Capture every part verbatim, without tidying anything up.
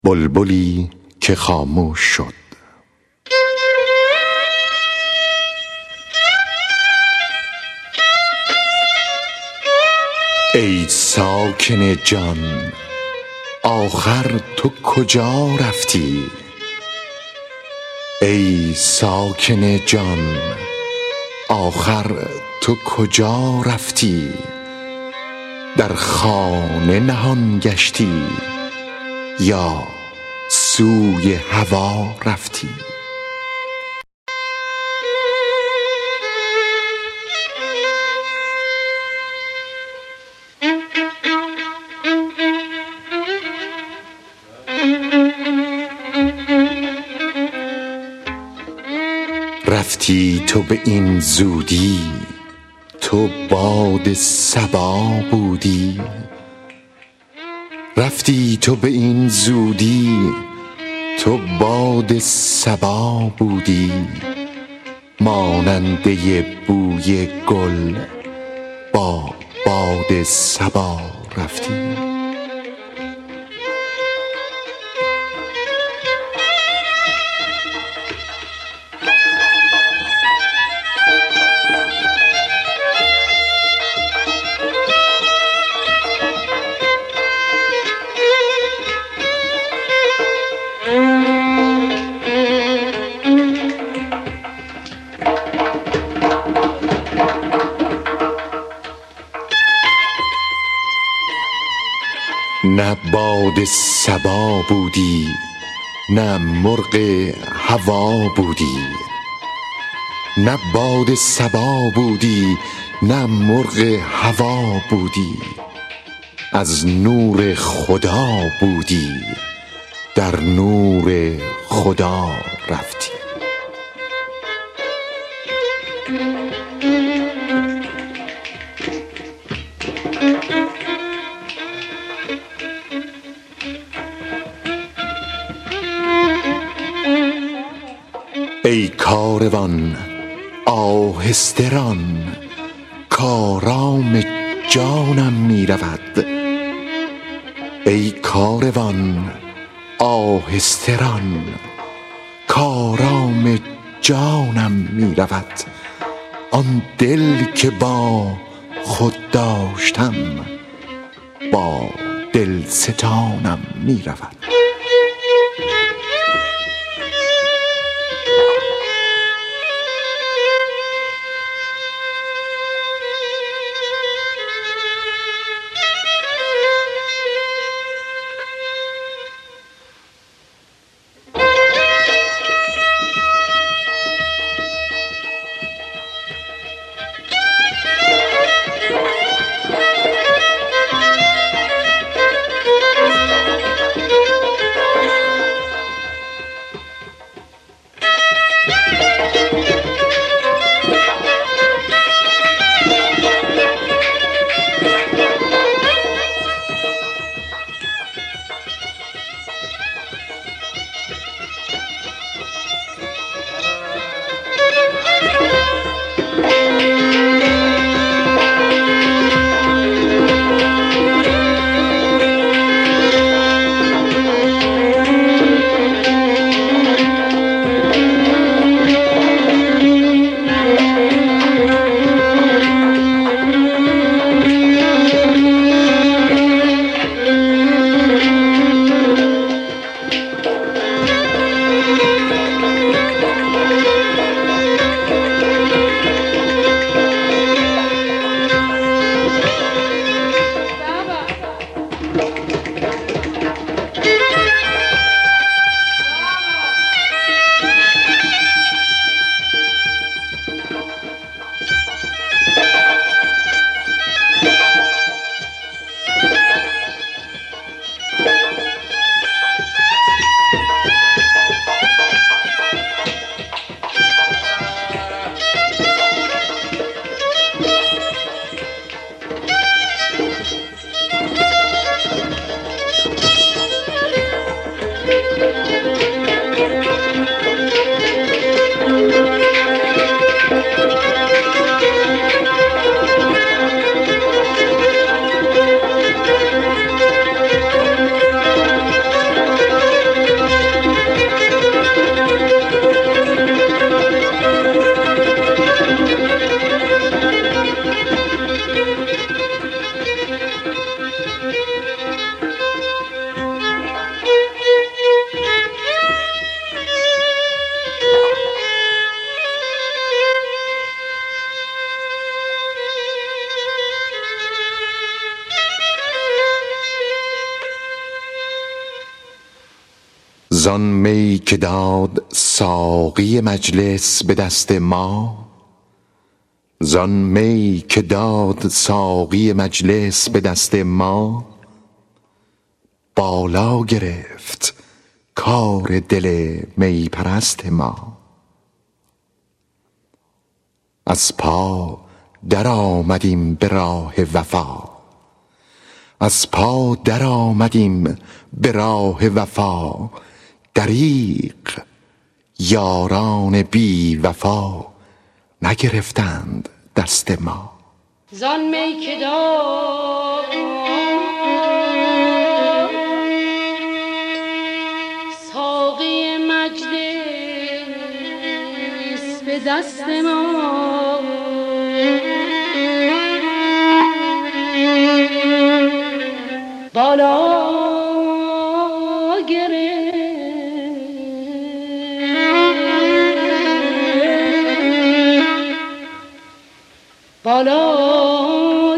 بلبلی که خاموش شد. ای ساکن جان، آخر تو کجا رفتی؟ ای ساکن جان، آخر تو کجا رفتی؟ در خانه نهان گشتی یا سوی هوا رفتی؟ رفتی تو به این زودی، تو باد صبا بودی. رفتی تو به این زودی، تو باد صبا بودی. ماننده بوی گل با باد صبا رفتی. نه باد صبا بودی، نه مرغ هوا بودی. نه باد صبا بودی، نه مرغ هوا بودی. از نور خدا بودی، در نور خدا رفتی. ای کاروان آهسته ران، کآرام جانم می رود. ای کاروان آهسته ران، کآرام جانم می رود. آن دل که با خود داشتم، با دلستانم می رود. زان می که داد ساقی مجلس به دست ما، زان می که داد ساقی مجلس به دست ما، بالا گرفت کار دل می پرست ما. از پا در آمدیم به راه وفا، از پا در آمدیم به راه وفا، دریغ یاران بی وفا نگرفتند دست ما. زان می که داد ساقی مجلس به دست ما، بالا بالا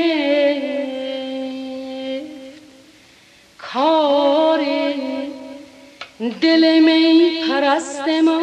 گرفت کار دل می پرست ما.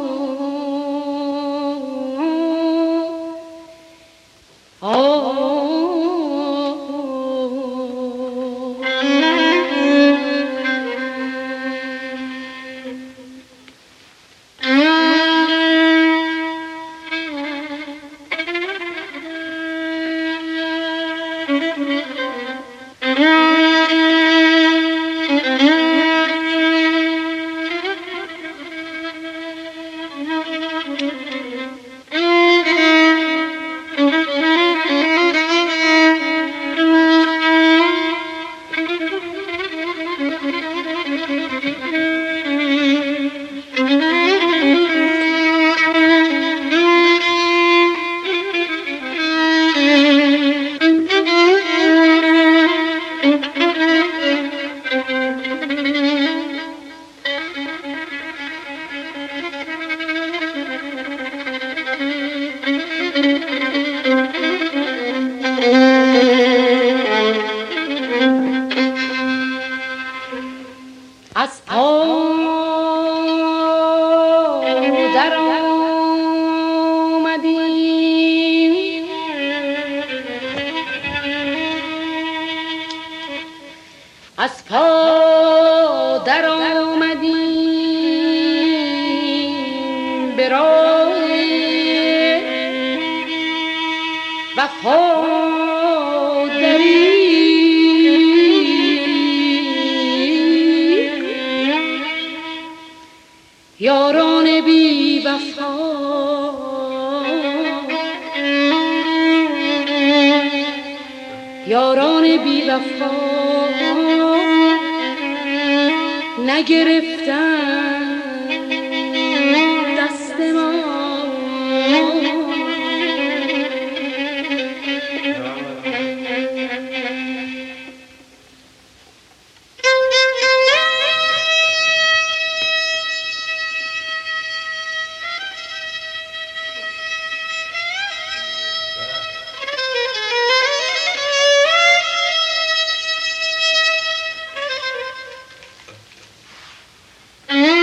از پا در آمدیم از پا در آمدیم به راه وفا یاران بی وفا یاران بی وفا نگرفتن دست ما. Mm-hmm.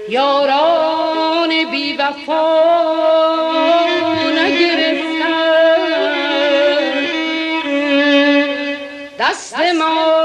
یاران بی وفا نگرفتن دست ما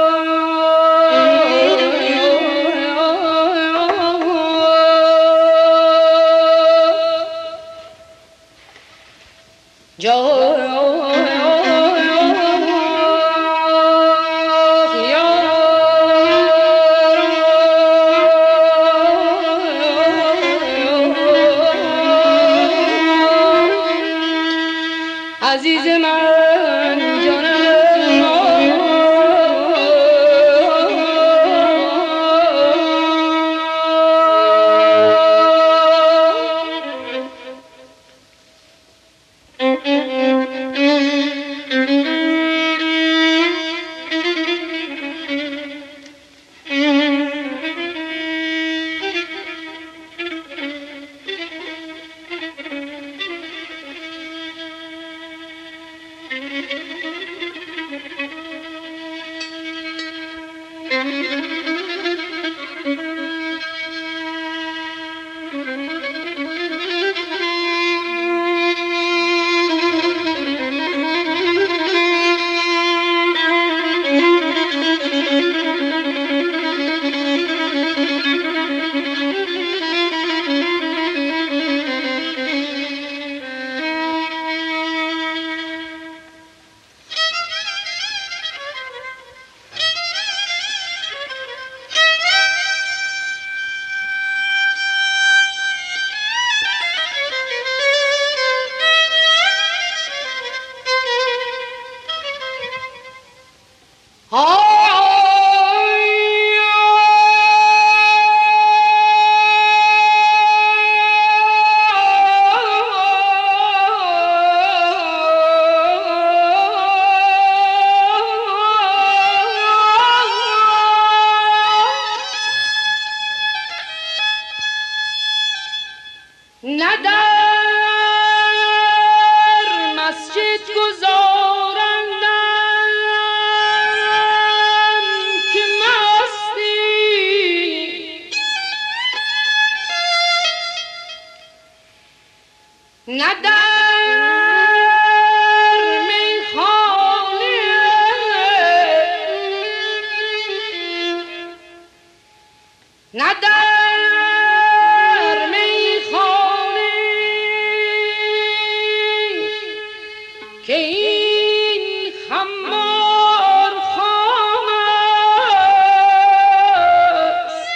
عزیز من جانم نه در مسجد گذارندم که مستی، نه در میخانه، نه در که این خمار خام است.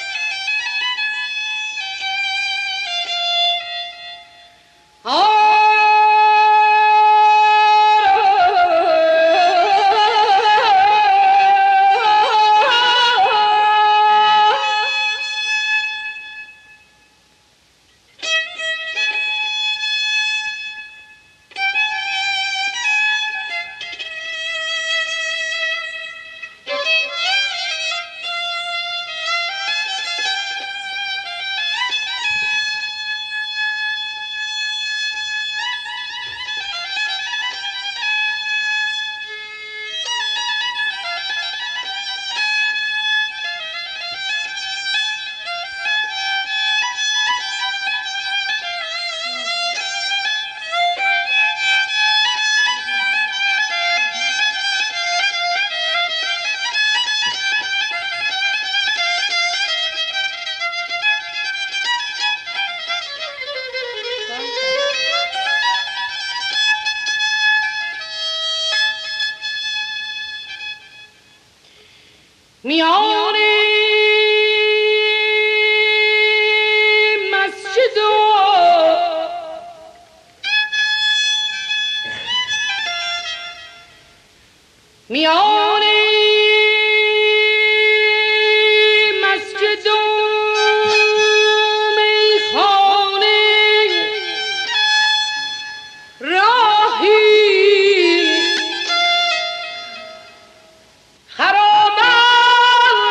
میان مسجد و میان مسجد و میخانه راهی خرابات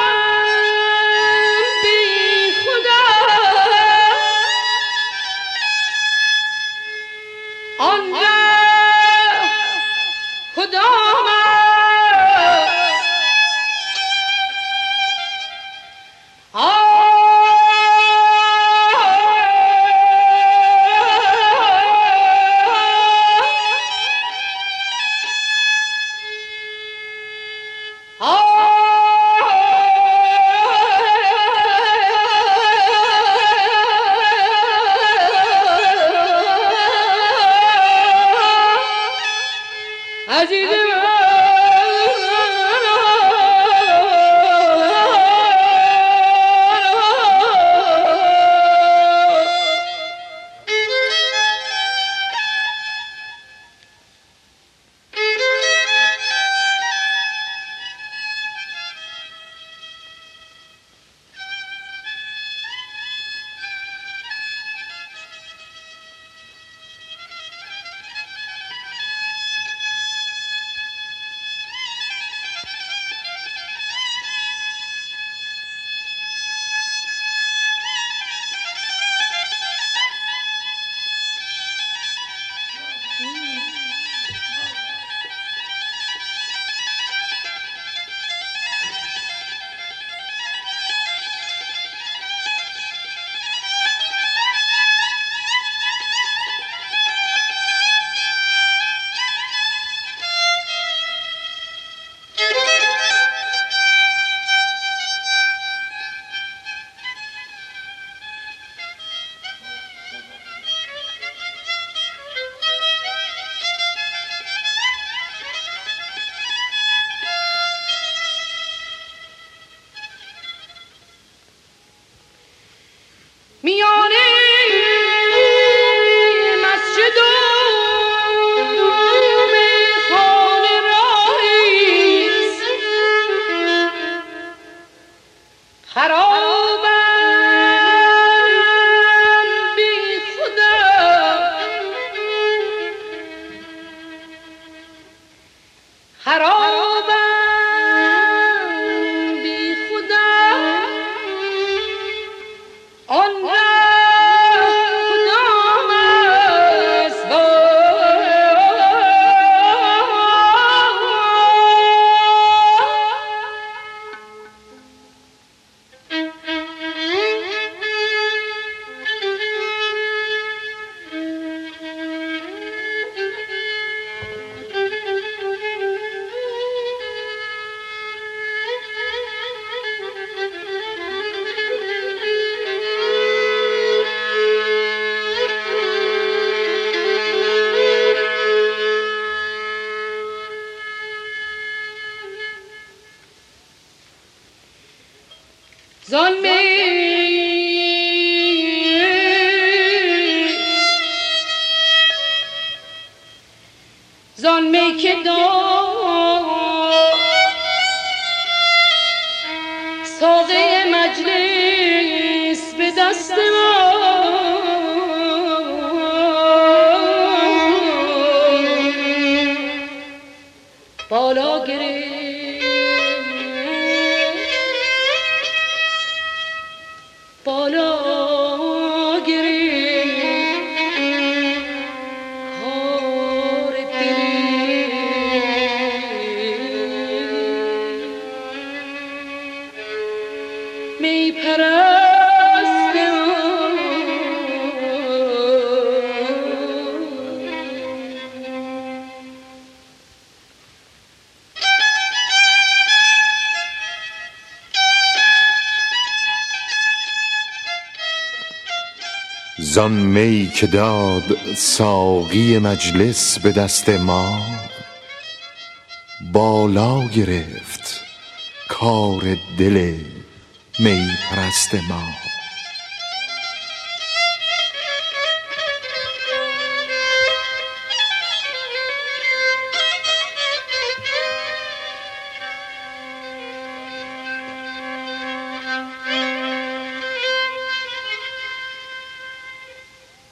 آن کدام است زان می زان می که داد ساقه مجلس به دست ما بالا گرفت بالا گرفت کار دلی می پرستم زان می که داد ساقی مجلس به دست ما بالا گرفت کار دل می پرست ما.